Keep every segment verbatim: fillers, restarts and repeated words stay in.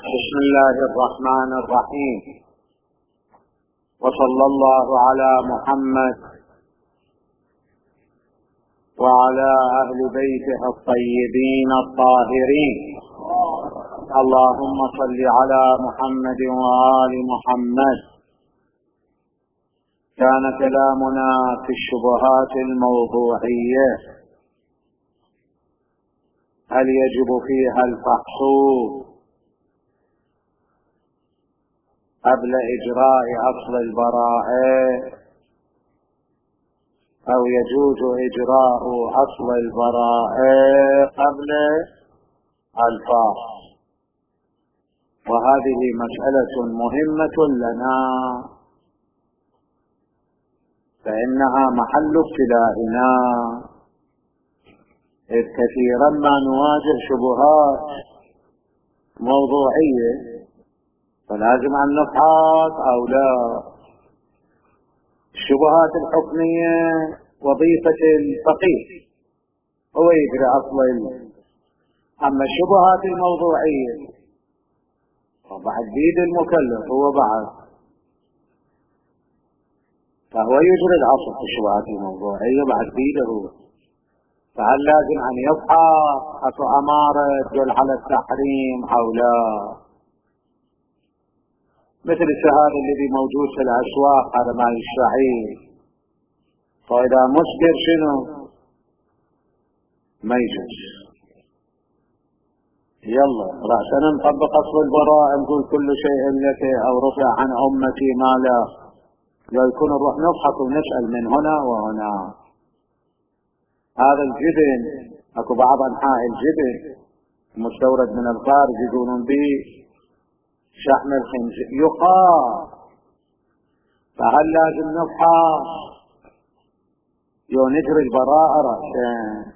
بسم الله الرحمن الرحيم، وصلى الله على محمد وعلى أهل بيته الطيبين الطاهرين. اللهم صل على محمد وآل محمد. كان كلامنا في الشبهات الموضوعية، هل يجب فيها الفحص قبل إجراء أصل البراءة أو يجوز إجراء أصل البراءة قبل الفحص؟ وهذه مسألة مهمة لنا، فإنها محل ابتلاءنا، إذ كثيرا ما نواجه شبهات موضوعية فلازم أن نفحص أو لا. الشبهات الحكمية وظيفة الفقيه هو يجري أصل، أما الشبهات الموضوعية وبعد بيد المكلف هو بعد، فهو يجري الأصل في الشبهات الموضوعية بعد بيده. فهل لازم أن يفحص أكو أمارة تدل على التحريم أو لا؟ مثل الشهادة الذي موجود في الأسواق، هذا مال الشعير، فإذا مسكر شنو ما يجوز. يلا رأسنا نطبق أصل البراءة، نقول كل شيء لك أو رفع عن أمتي ما لا، لا يكون نروح نفحص ونسأل من هنا وهنا. هذا الجبن اكو بعض انحاء الجبن مستورد من الخارج يقولون به شحم الخنزير يقال، فهل لازم نفحص يو نجري البراءة رأسا؟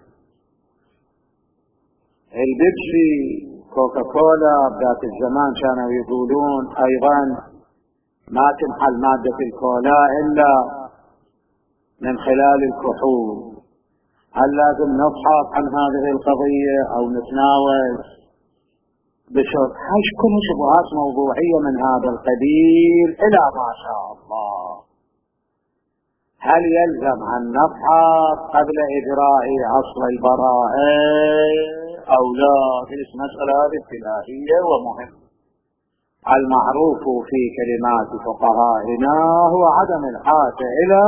البيبسي كوكا كولا بذات الزمان كانوا يقولون ايضا ما تنحل مادة الكولا الا من خلال الكحول. هل لازم نفحص عن هذه القضية او نتناول بشرط؟ هاي كل شبهات موضوعية من هذا القبيل الى ما شاء الله. هل يلزم ان نفحص قبل اجراء اصل البراءة او لا؟ هذه المسألة هذه ابتدائية ومهمة. المعروف في كلمات فقهائنا هو عدم الحاجة الى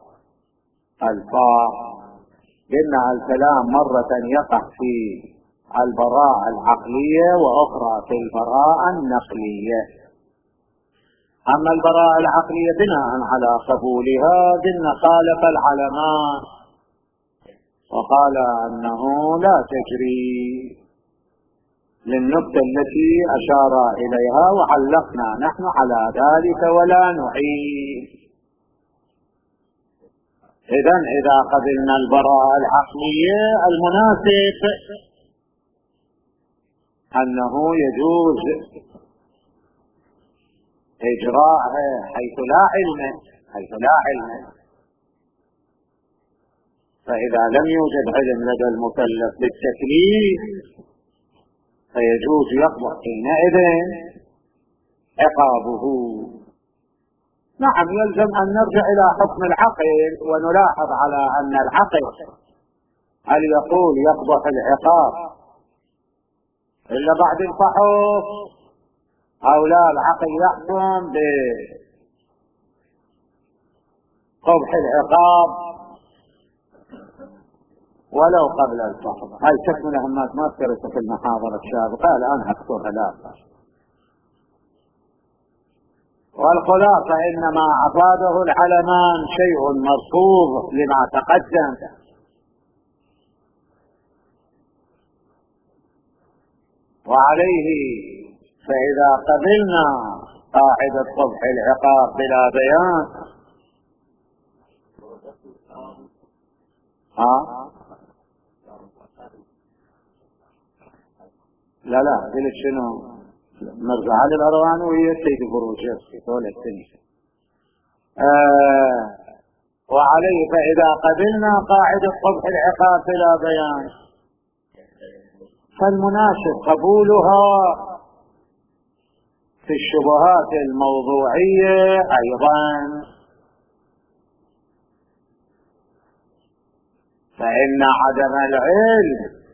الفحص، لأن الكلام مرة يقع في البراءة العقلية وأخرى في البراءة النقلية. أما البراءة العقلية بناء على قبولها قلنا خالف العلماء وقال أنه لا تجري للنقطة التي أشار إليها، وعلقنا نحن على ذلك ولا نعيد. إذن إذا قبلنا البراءة العقلية المناسب أنه يجوز إجراءها حيث لا علم حيث لا علم فإذا لم يوجد علم لدى المكلف بالتكليف فيجوز يقبض حينئذ عقابه. نعم يلزم أن نرجع إلى حكم العقل ونلاحظ على أن العقل هل يقول يقبح العقاب إلا بعد الفحص أو لا؟ العقل يحكم بقبح العقاب ولو قبل الفحص. هاي شكل من أهمات ما ذكرت في المحاضرة السابقة، الآن أذكرها لا. والخلاصة إنما أفاده العلمان شيء مرفوض لما تقدم، وعليه فإذا قبلنا قاعدة قبح العقاب بلا بيان ها لا لا قلت شنو مرجع على الأروان وهي سيد البروجيسي طول السنة. آه وعليه فإذا قبلنا قاعدة قبح العقاب بلا بيان فالمناسب قبولها في الشبهات الموضوعية أيضا، فإن عدم العلم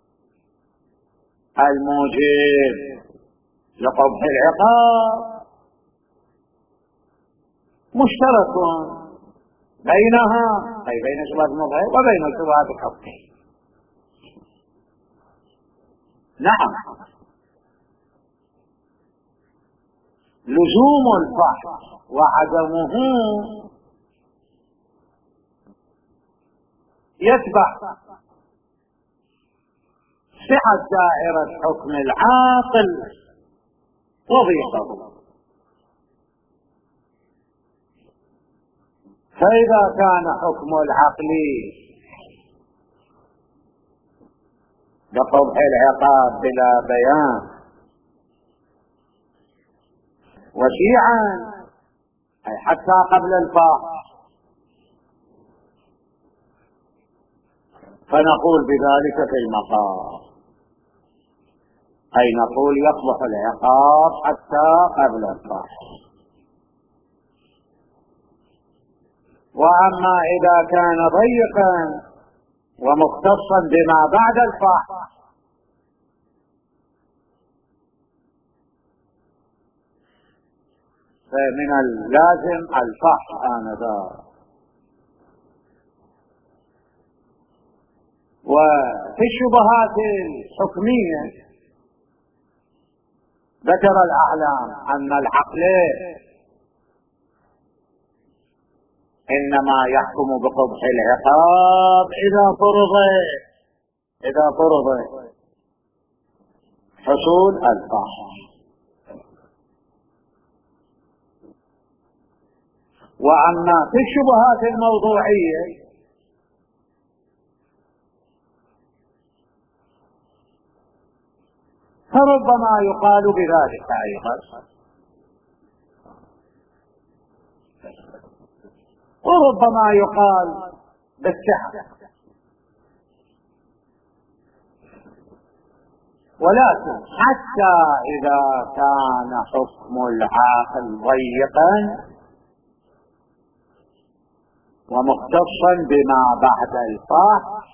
الموجب لقبح العقاب مشترك بينها، أي بين شبهات الموضوعية وبين شبهات الحكم. نعم، لزوم الفحص وعدمه يتبع صحة دائرة حكم العاقل وضيقه. فإذا كان حكم العقل بقبح العقاب بلا بيان وشيعا، أي حتى قبل الفحص، فنقول بذلك في المقام، أي نقول يقبح العقاب حتى قبل الفحص. وأما إذا كان ضيقا ومختصا بما بعد الفحص فمن اللازم الفحص آنذاك. وفي الشبهات الحكمية ذكر الأعلام أن العقل إنما يحكم بقبح العقاب إذا فرض إذا فرض حصول الفحص. وأما في الشبهات الموضوعية فربما يقال بذلك أيضا، وربما يقال بالصحة. ولكن حتى إذا كان حكم العاقل ضيقا ومختصا بما بعد الفحص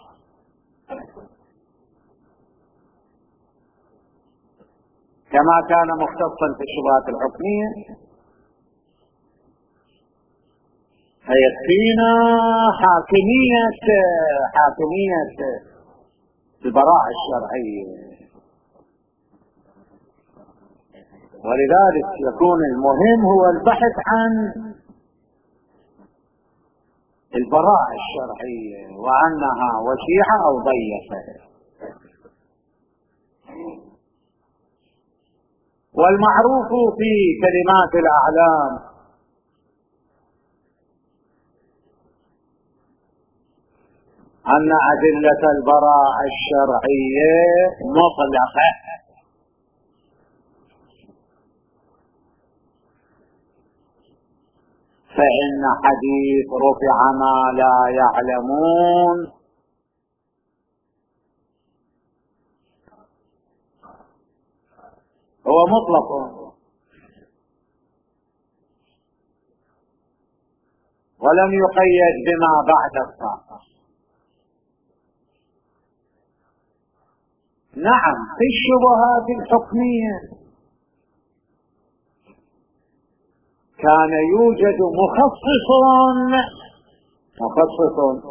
كما كان مختصا في الشبهات الحكمية، فيكفينا حاكمية حاكمية البراءة الشرعية. ولذلك يكون المهم هو البحث عن البراءة الشرعية وأنها وشيعة أو ضيقة. والمعروف في كلمات الأعلام أن أدلة البراءة الشرعية مطلقة، فإن حديث رفع ما لا يعلمون هو مطلق، ولم يقيد بما بعد الفحص. نعم، في الشبهات الحكمية كان يوجد مخصص مخصص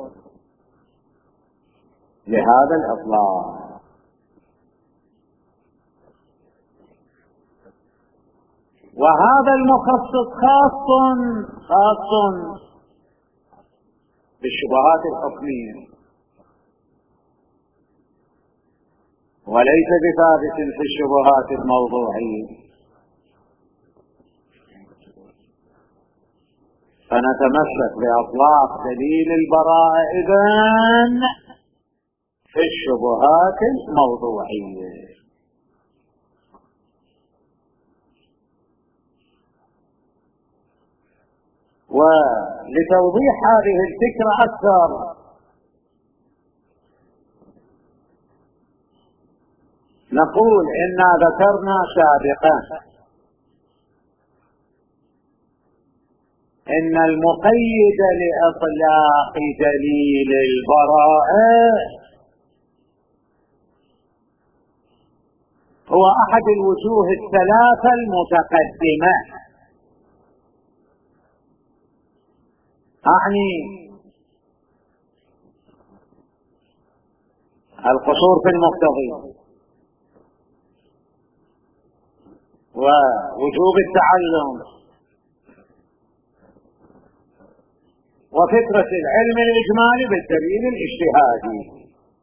لهذا الإطلاق، وهذا المخصص خاص خاص بالشبهات الحكمية وليس بثابت في الشبهات الموضوعية. فنتمسك بأطلاق دليل البراءة إذن في الشبهات الموضوعية. ولتوضيح هذه الفكرة أكثر نقول إنا ذكرنا سابقا إن المقيد لإطلاق دليل البراءة هو أحد الوجوه الثلاثة المتقدمة، أعني القصور في المقتضي ووجوب التعلم وفكرة العلم الإجمالي بالدليل الاجتهادي.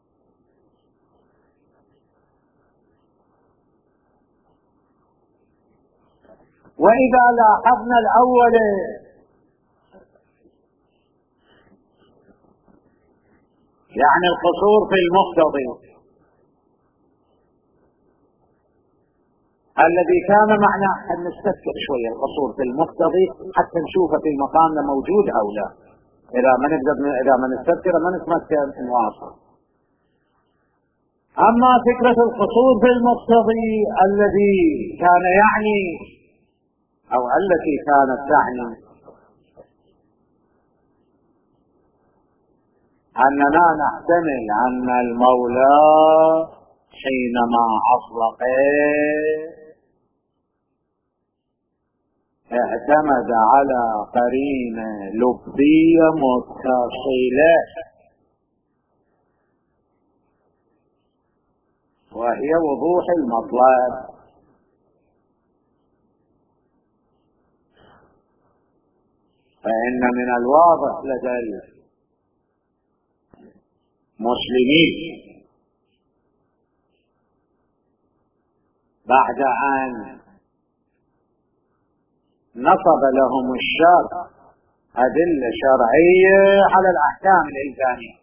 وإذا لاحظنا الأول يعني القصور في المقتضي الذي كان معنا، أن نستذكر شوية القصور في المقتضي حتى نشوف في مقامنا موجود أو لا. إذا ما نقدر إذا ما نستذكر ما نتمكن نواصل. أما فكرة القصور في المقتضي الذي كان يعني أو التي كانت تعني أننا نحتمل أن المولى حينما أطلق اعتمد على قرينة لبية متصلة وهي وضوح المطلب. فإن من الواضح لدى المسلمين بعد أن نصب لهم الشرع أدلة شرعية على الأحكام الإلزامية،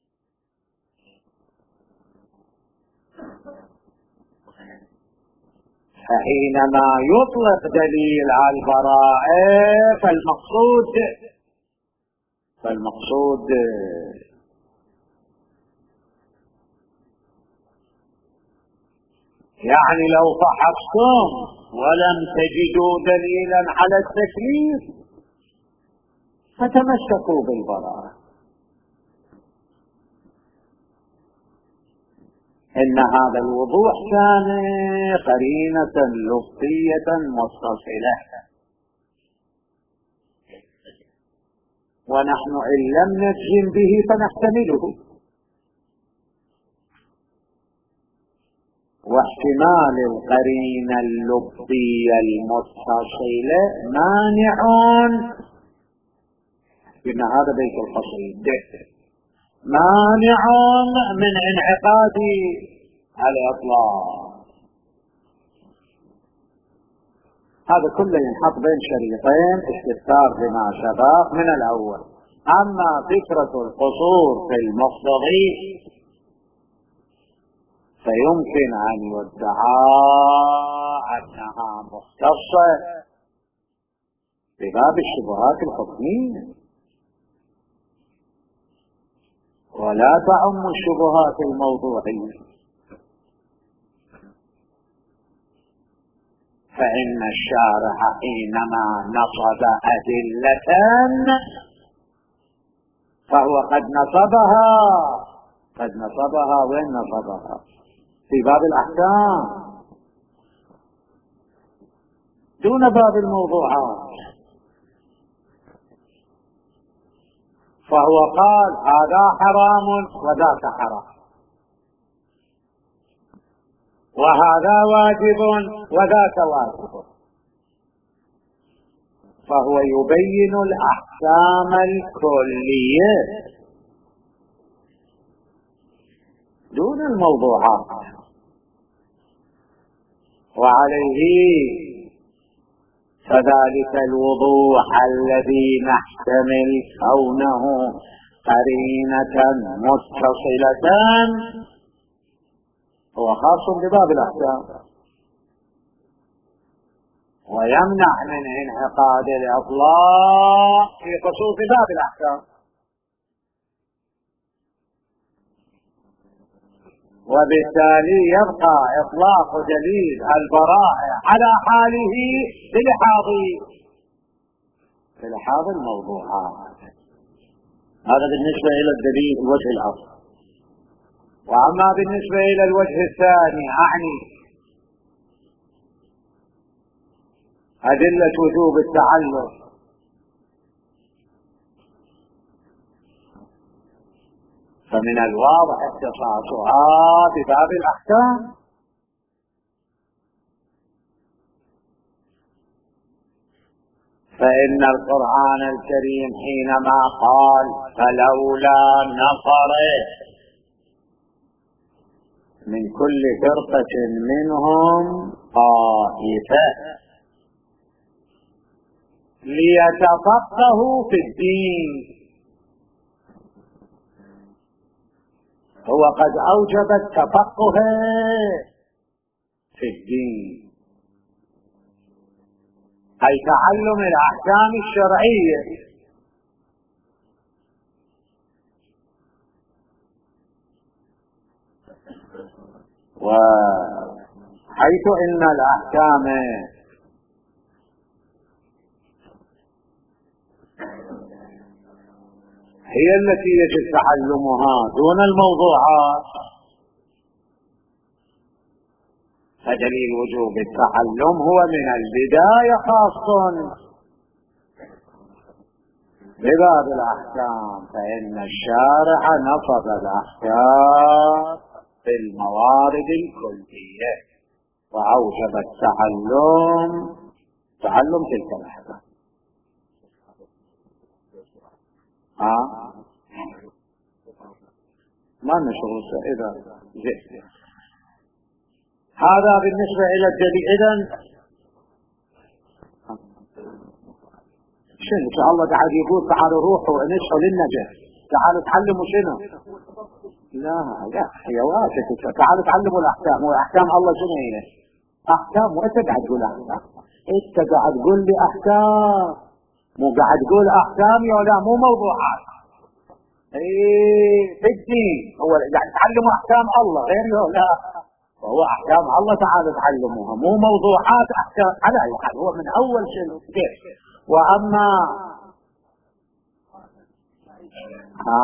فحينما يطلق دليل على البراءة فالمقصود فالمقصود يعني لو فحصتم ولم تجدوا دليلا على التكليف فتمسكوا بالبراءة. إن هذا الوضوح كان قرينة لفظية متصلة، ونحن إن لم نجزم به فنحتمله، واحتمال القرينة اللفظية المتصلة مانع إن هذا بيت القصيد مانع من انعقاد الإطلاق. هذا كله ينحط بين شريطين استفسار لما سبق من الأول. أما فكرة القصور في المقتضي فيمكن أن يدعى أنها مختصة بباب الشبهات الحكمية ولا تعم الشبهات الموضوعية، فإن الشارع حينما نصب أدلة فهو قد نصبها قد نصبها وين نصبها؟ في باب الأحكام دون باب الموضوعات. فهو قال هذا حرام وذاك حرام، وهذا واجب وذاك واجب، فهو يبين الأحكام الكلية دون الموضوعات. وعليه فذلك الوضوح الذي نحتمل كونه قرينة متصلة هو خاص بباب الأحكام ويمنع من انعقاد الإطلاق في خصوص باب الأحكام، وبالتالي يبقى إطلاق دليل البراءة على حاله بلحاظ في لحاظ الموضوعات. هذا بالنسبة إلى الدليل الوجه الأول. وأما بالنسبة إلى الوجه الثاني أعني أدلة وجوب التعلم، فمن الواضح اختصاصها بباب الأحكام، فإن القرآن الكريم حينما قال فلولا نفر من كل فرقة منهم طائفة ليتفقهوا في الدين، هو قد أوجب التفقه في الدين، أي تعلم الأحكام الشرعية. وحيث إن الأحكام هي التي يجب تعلمها دون الموضوعات، فدليل وجوب التعلم هو من البداية خاص بباب الأحكام، فإن الشارع نصب الأحكام في الموارد الكلية وأوجب التعلم تعلم تلك الأحكام. ها ما نشغل إذا زين. هذا بالنسبة إلى الدليل. إذن شنو شاء الله قاعد يقول تعالوا روحوا انشحوا للنجاة، تعالوا تعلموا شنو؟ لا لا يا واجد تعالوا تعلموا الأحكام. وأحكام الله شنو هي؟ أحكام. وأنت قاعد تقول أحكام، أنت قاعد تقول لي أحكام، مو قاعد تقول أحكام يا لا مو موضوعات. ايه في الدين هو قاعد تعلموا أحكام الله غير لا، وهو أحكام الله تعالى تعلموها مو موضوعات أحكام على أي حال. هو من أول شيء كيف. وأما ها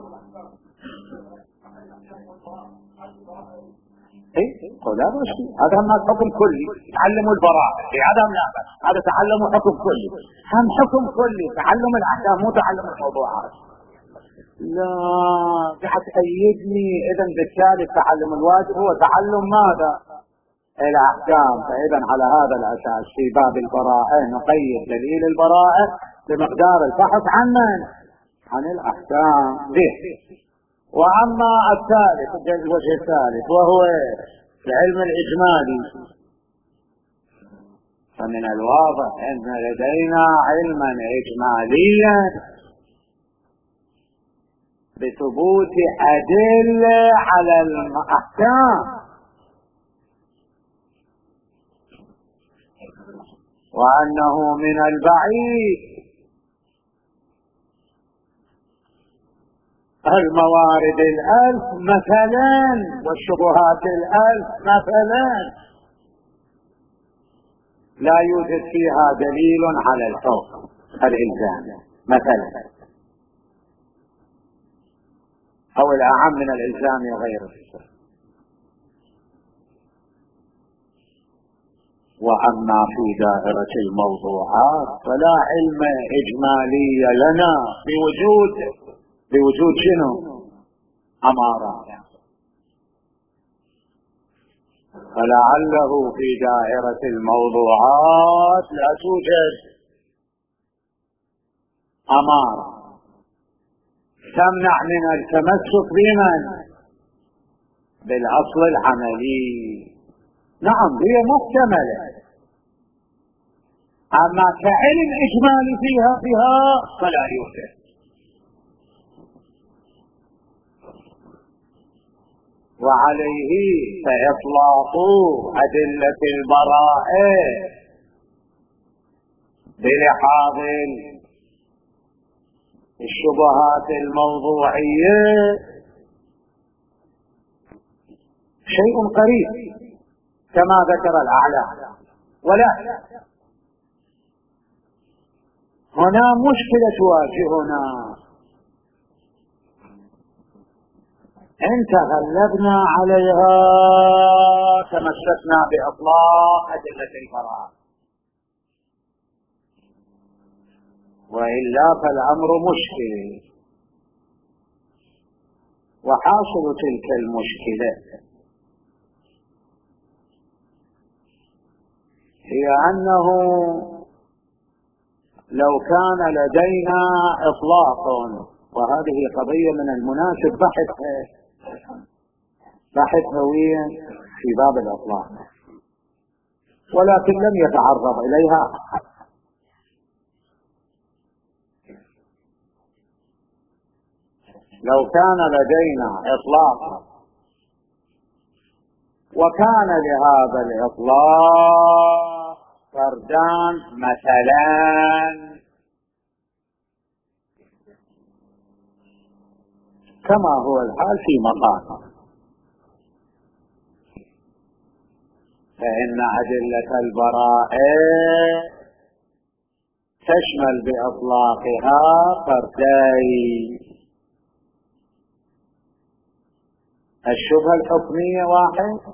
ايه هذا مش هذا ما حكم كلي تعلموا البراءة في عدم لا بس هذا تعلموا حكم كلي، هم حكم كلي تعلم الأحكام مو تعلم الموضوعات. لا قاعد تأيدني. إذا بالتالي التعلم الواجب هو تعلم ماذا؟ الأحكام. فإذا على هذا الأساس في باب البراءة نقيد دليل البراءة بمقدار البحث عن من؟ عن الأحكام به. وأما الثالث الوجه الثالث وهو العلم الإجمالي، فمن الواضح أن لدينا علما إجماليا بثبوت أدلة على الأحكام، وأنه من البعيد الموارد الألف مثلا والشبهات الألف مثلا لا يوجد فيها دليل على الحكم الإلزام مثلا، أو الأعم من الإلزام غيره. وأما في دائرة الموضوعات فلا علم إجمالي لنا بوجود بوجود شنو؟ أمارات. فلعله في دائرة الموضوعات لا توجد أمارة تمنع من التمسك بمن؟ بالأصل العملي. نعم هي محتملة، أما كعلم إجمالي فيها فيها فلا يوجد. وعليه فإطلاق أدلة البراءة بلحاظ الشبهات الموضوعية شيء قريب كما ذكر الأعلى، ولا هنا مشكلة تواجهنا، إن تغلبنا عليها تمسكنا بإطلاق أدلة البراءة، وإلا فالأمر مشكل. وحاصل تلك المشكلة هي أنه لو كان لدينا إطلاق، وهذه قضية من المناسب بحثها بحث هويا في باب الإطلاق، ولكن لم يتعرض إليها أحد. لو كان لدينا إطلاق وكان لهذا الإطلاق فردان مثلا كما هو الحال في مقام، فإن أدلة البراءة تشمل بإطلاقها فردين: الشبهة الحكمية واحد،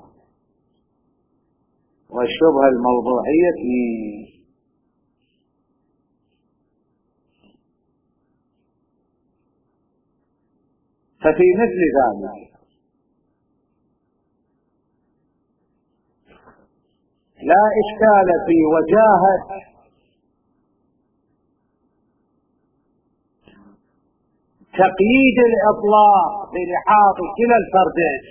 والشبهة الموضوعية اثنين. ففي مثل ذلك لا إشكال في وجاهة تقييد الإطلاق بلحاظ كلا الفردين،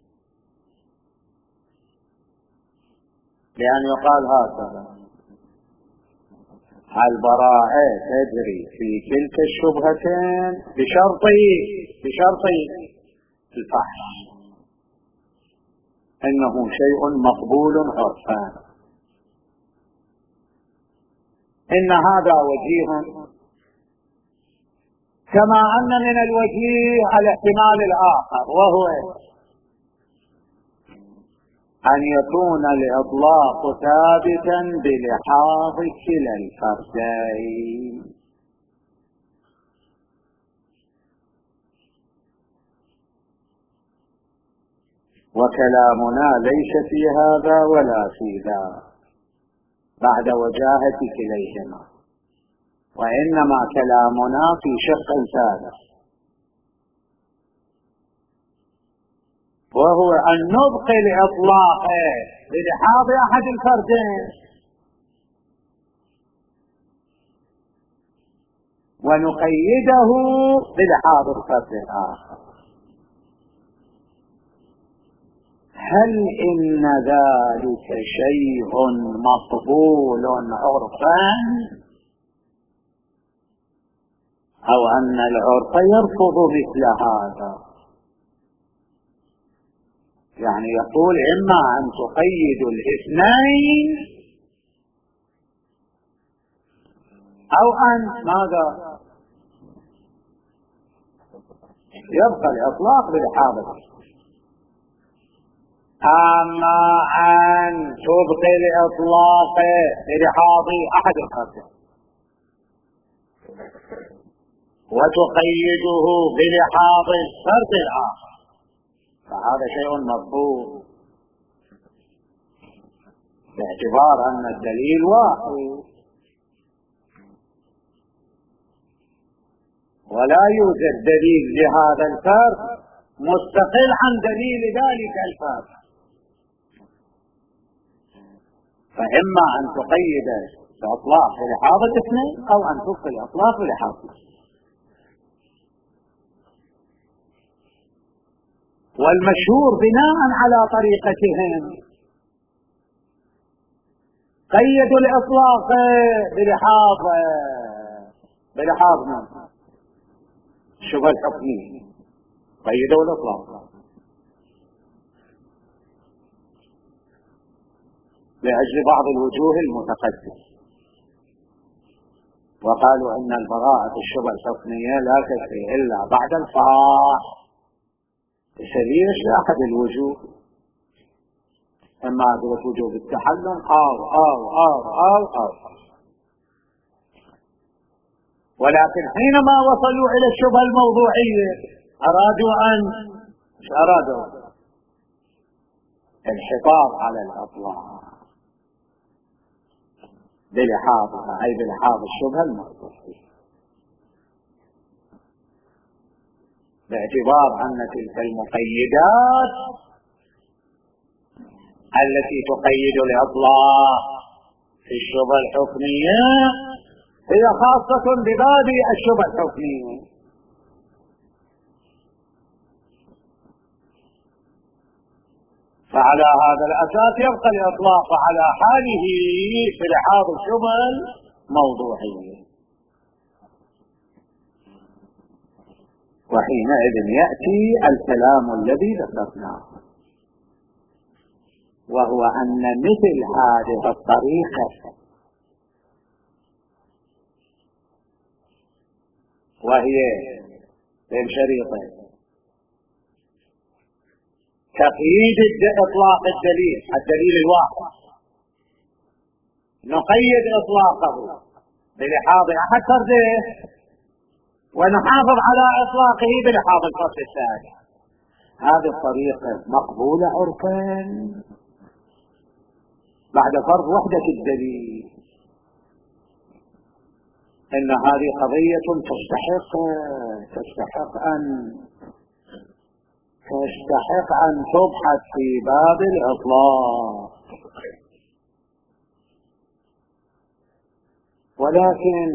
لأن يقال هكذا: البراءة تجري في كلتا الشبهتين بشرط بشرط الفحص، إنه شيء مقبول عرفا. إن هذا وجيه، كما أن من الوجيه الاحتمال الآخر، وهو أن يكون الإطلاق ثابتا بلحاظ كلا الفردين. وكلامنا ليس في هذا ولا في ذا بعد وجاهة كليهما، وإنما كلامنا في شق ثالث، وهو أن نبقي الإطلاق بلحاظ أحد الفردين ونقيده بلحاظ الفرد الآخر. هل إن ذلك شيء مقبول عرفا، أو أن العرف يرفض مثل هذا؟ يعني يقول إما أن تقيد الاثنين أو أن ماذا يبقى الإطلاق بالحاضر، أما أن تبقي الإطلاق بلحاظ أحد الفردين وتقيده بلحاظ الفرد الآخر فهذا شيء مرفوض، باعتبار أن الدليل واحد ولا يوجد دليل لهذا الفرد مستقل عن دليل ذلك الفرد. فإما أن تقيد الإطلاق بلحاظ الاثنين أو أن تبقي الإطلاق بلحاظ الاثنين. والمشهور بناء على طريقتهم قيدوا الإطلاق بلحاظ بلحاظ الشبهة الحكمية، قيدوا الإطلاق لأجل بعض الوجوه المتقدمة، وقالوا أن البراءة في الشبهة الحكمية لا تجري إلا بعد الفحص سبيل لأحد الوجوه، إما أدرك وجوب التحلل أو أو أو أو أو ولكن حينما وصلوا إلى الشبهة الموضوعية أرادوا أن مش أرادوا الحفاظ على الأطلاق بلحاظها، أي بلحاظ الشبهة الموضوعية، باعتبار أن تلك المقيدات التي تقيد الإطلاق في الشبهة الحكمية هي خاصة بباب الشبهة الحكمية. فعلى هذا الأساس يبقى الإطلاق على حاله في لحاظ الشبهة الموضوعية، وحينئذ يأتي الكلام الذي ذكرناه، وهو أن مثل هذه الطريقة وهي بين شريطين: تقييد إطلاق الدليل، الدليل الواقع نقيد إطلاقه بلحاظ أحد فرده ونحافظ على إطلاقه بلحاظ الفرد الثاني. هذه الطريقة مقبولة عرفا بعد فرض وحدة الدليل. إن هذه قضية تستحق تستحق أن تستحق أن تبحث في باب الإطلاق، ولكن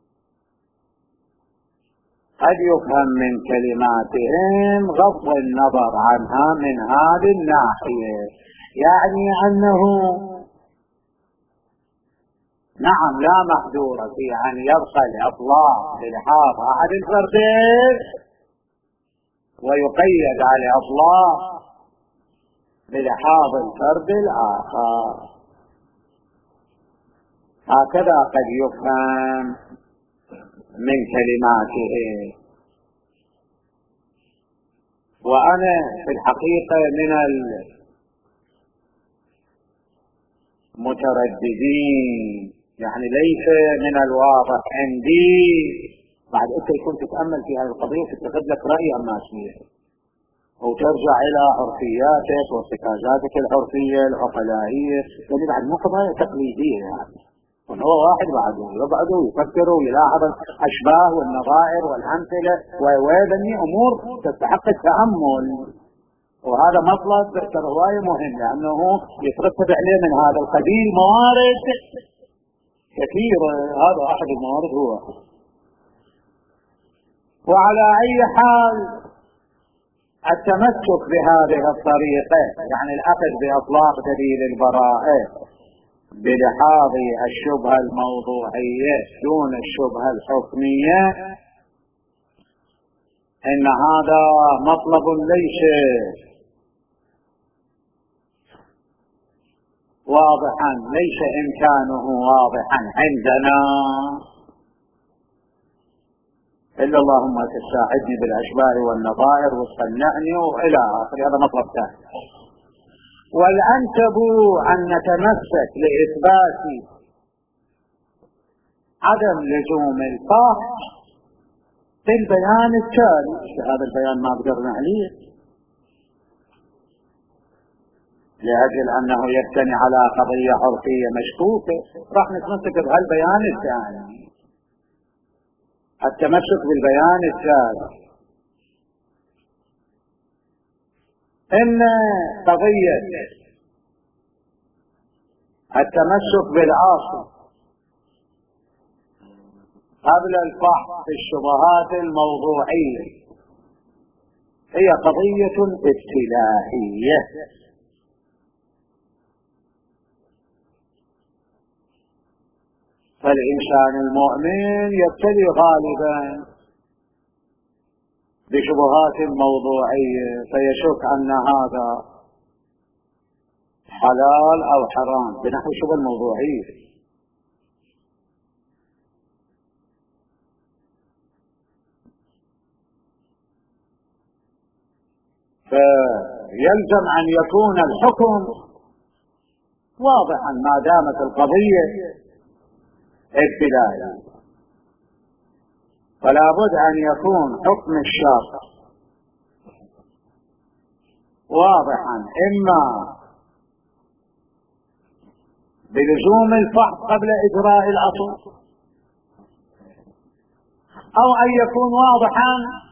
قد يفهم من كلماتهم غض النظر عنها من هذه الناحية، يعني أنه نعم لا محذور في أن يبقى الإطلاق بلحاظ أحد الفردين ويقيد على الإطلاق بلحاظ الفرد الآخر. هكذا قد يفهم من كلماته. وأنا في الحقيقة من المترددين، يعني ليس من الواضح عندي بعد أنت يكون تتأمل في هذه القضية تتخذ لك رأي عما فيه وترجع إلى عرفياتك وارتكازاتك العرفية العقلائية، يعني بعد مو قضايا تقليدية، يعني وهو واحد بعده يبعده ويفكر ويلاحظ الأشباه والنظائر والأمثلة ويبني أمور تستحق التأمل. وهذا مطلب رواية مهم لأنه يترتب عليه من هذا القبيل موارد كثيرة، هذا أحد الموارد هو. وعلى أي حال التمسك بهذه الطريقة، يعني الأخذ بإطلاق دليل البراءة بلحاظ الشبهة الموضوعية دون الشبهة الحكمية، إن هذا مطلب ليس واضحا، ليس إمكانه واضحا عندنا، إلا اللهم تساعدني بالأشباه والنظائر وتصنعني وإلى آخره. هذا مطلب ثاني. والأنسب أن نتمسك لإثبات عدم لزوم الفحص بالبيان التالي. هذا البيان ما قدرنا عليه لأجل أنه يبتني على قضية عرفية مشكوكة، راح نتمسك بهالبيان الثاني. التمسك بالبيان الثالث إن قضية التمسك بالأصل قبل الفحص في الشبهات الموضوعية هي قضية ابتلاءية، فالإنسان المؤمن يبتلي غالبا بشبهات موضوعية فيشك أن هذا حلال أو حرام بنحو الشبهة الموضوعية. فيلزم أن يكون الحكم واضحا ما دامت القضية ابتلاء. فلا بد أن يكون حكم الشرع واضحا، إما بلزوم الفحص قبل إجراء الأصل، أو أن يكون واضحا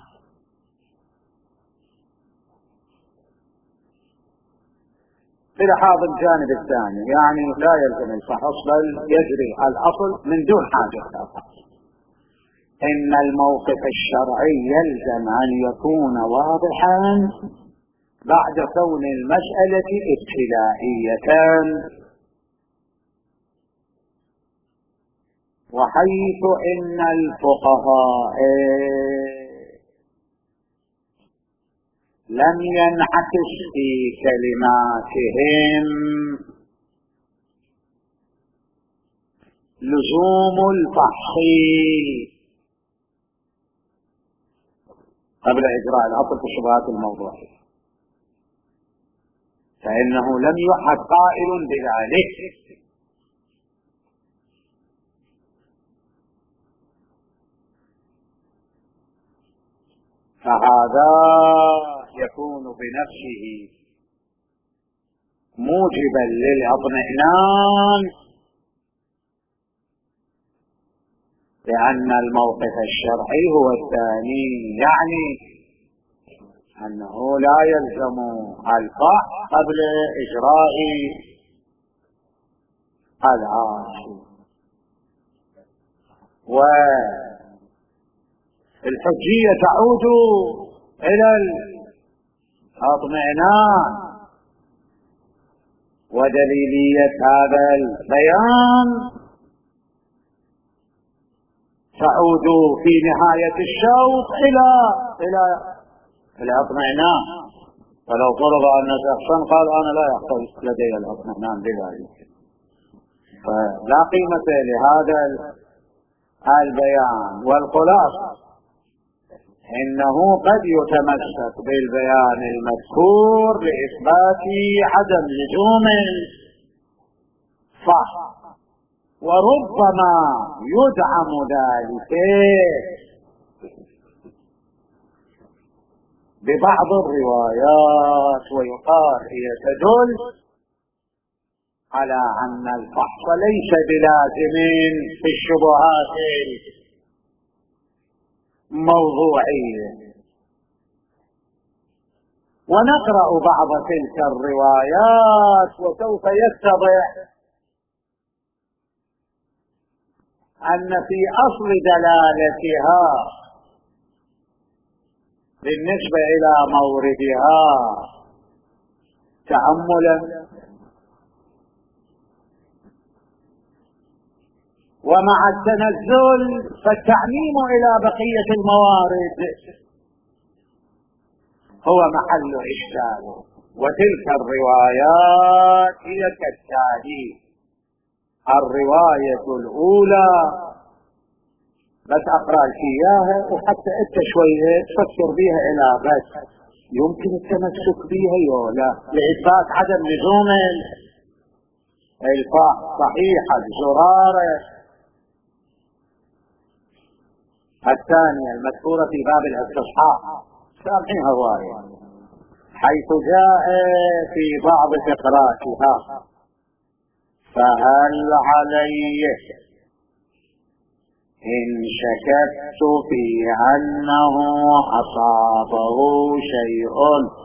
بلحاظ الجانب الثاني، يعني لا يلزم الفحص بل يجري الأصل من دون حاجة إلى فحص. إن الموقف الشرعي يلزم أن يكون واضحا بعد كون المسألة ابتدائية، وحيث إن الفقهاء لم ينعكس في كلماتهم لزوم الفحص قبل إجراء الأصل في الشبهات الموضوعية، فإنه لم يحد قائل بذلك. فهذا يكون بنفسه موجبا للاطمئنان لأن الموقف الشرعي هو الثاني، يعني أنه لا يلزم الفحص قبل إجراء الأصل. والحجية تعود إلى الاطمئنان، ودليلية هذا البيان تعود في نهاية الشوط إلى إلى الاطمئنان. فلو فرض أن شخصا قال أنا لا يحصل لدي الاطمئنان بذلك، فلا قيمة لهذا البيان. والخلاصة إنه قد يتمسك بالبيان المذكور لإثبات عدم لزوم الفحص، وربما يدعم ذلك ببعض الروايات ويقال هي تدل على أن الفحص ليس بلازم في الشبهات الموضوعية. ونقرأ بعض تلك الروايات وسوف يتضح أن في أصل دلالتها بالنسبة إلى موردها تأملا، ومع التنزل فالتعميم إلى بقية الموارد هو محل إشكال. وتلك الروايات هي كالتالي: الرواية الأولى بس أقرأ إياها وحتى أنت شوية تفكر بها إلى بس يمكن التمسك بها ولا لإثبات عدم لزوم الفحص. صحيح الزرارة الثانية المذكورة في باب الاستصحاء سامعينها الرواية، حيث جاء في بعض فقراتها: فهل علي إن شككت في أنه أصابه شيء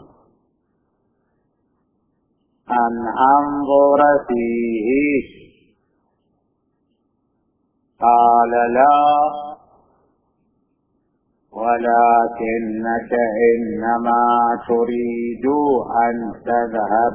أن أنظر فيه؟ قال: لا، ولكنك إنما تريد أن تذهب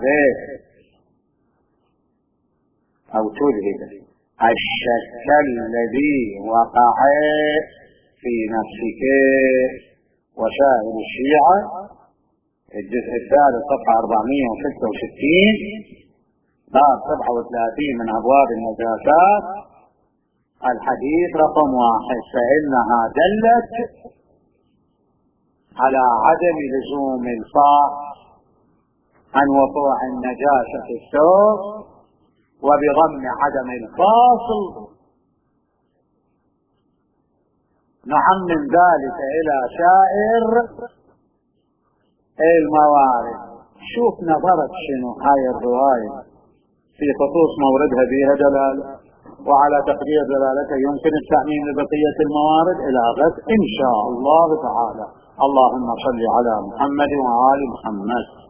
أو تذهب الشك الذي وقع في نفسك. وشاهد الشيعة الجزء الثالث صفحة أربعمائة وستة وستين باب سبعة وثلاثين من أبواب النجاسات الحديث رقم واحد: فإنها دلت على عدم لزوم الفحص عن وقوع النجاسة في الثوب وبضم عدم الفاصل نعمم ذلك إلى سائر الموارد. شوف نظرت شنو هاي الرواية في خصوص موردها بها دلالة، وعلى تقدير دلالته يمكن التعميم لبقية الموارد إلى غد إن شاء الله تعالى. اللهم صل على محمد وآل محمد.